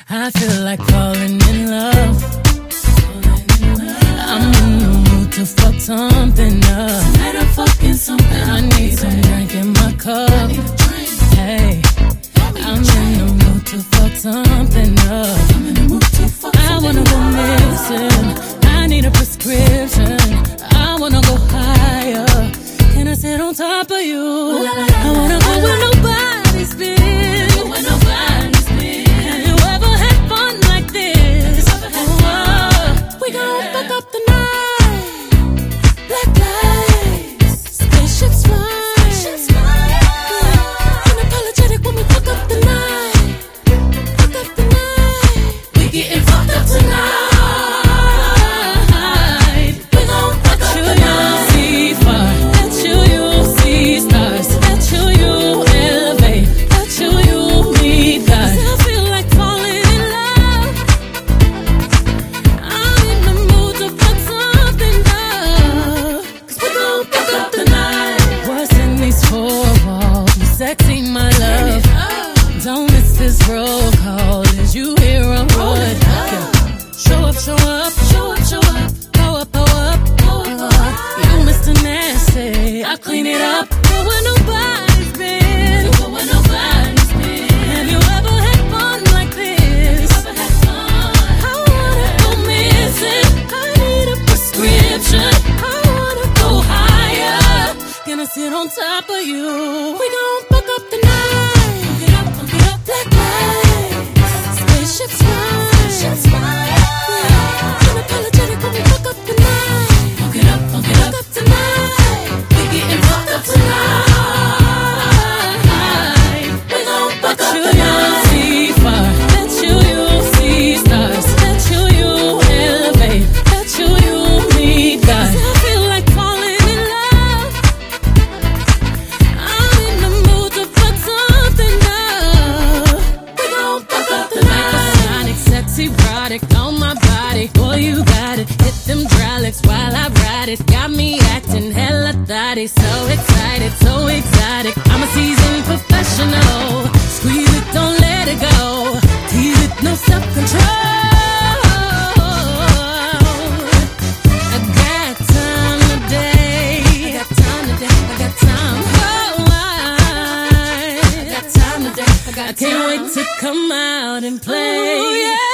I feel like falling in love. I'm in the mood to fuck something up. Tonight I'm fucking something. I need some drink in my cup. Hey, I'm in the mood to fuck something up. I'm in the mood to fuck I wanna go missing. I need a prescription. I wanna go higher. Can I sit on top of you? I wanna go where nobody's been. Have you ever had fun like this? We gon' fuck up the night. Black lights, spaceships fly. Unapologetic when we fuck up the night. Fuck up the night. We getting fucked up tonight. We gon' fuck up the night. See far, let you see stars, let you elevate, let you meet God. I feel like falling in love. I'm in the mood to fuck something up. 'Cause we gon' fuck up the night. What's in these four walls? You sexy, my love. Don't miss this roll call. As you hear a word. Show up, show up, show up, show up. Go up, go up, go up. You Mr. Nasty, I clean it up. Go where nobody's been. Have you ever had fun like this? I wanna go missing. I need a prescription. I wanna go higher. Can I sit on top of you? We gon' fuck up the night. Black lights, spaceships fly. Unapologetic when we fuck up the night. Fuck it up, fuck it Fuck up. up tonight. We getting fucked up tonight. We gon' fuck up the night. See far, let you see stars, let you elevate, let you meet God. I feel like falling in love. I'm in the mood to fuck something up. We gon' fuck up the night. Sonic, sexy, erotic on my body. Boy, you got it. Hit them hydraulics while I ride it. Got me acting hella thotty. So excited, so exotic. I'm a seasoned professional. Squeeze it, don't let it go. Tease it, no self-control. I got time today. I got time today. I got time. Oh, I got time today. I can't wait to come out and play. Ooh, yeah.